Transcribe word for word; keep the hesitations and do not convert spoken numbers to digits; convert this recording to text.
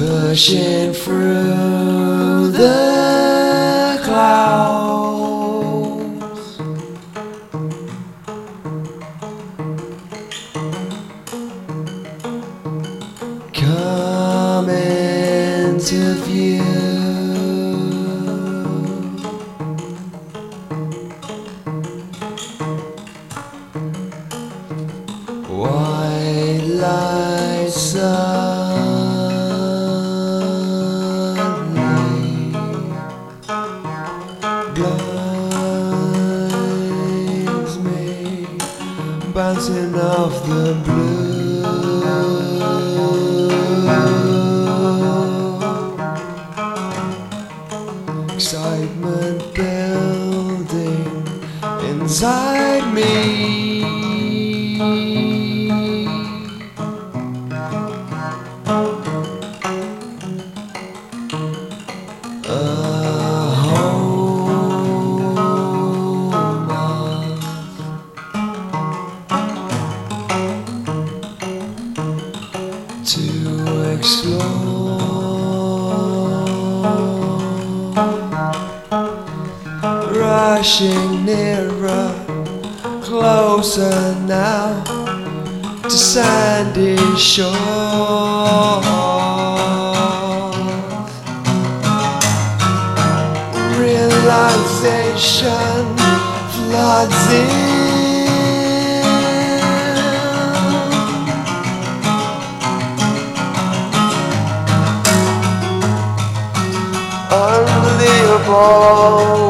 pushing through the clouds, coming to view. White light suddenly blinds me, bouncing off the blue. Excitement building inside me. A home to explore, rushing nearer, closer now to sandy shore. Realization floods in, unbelievable.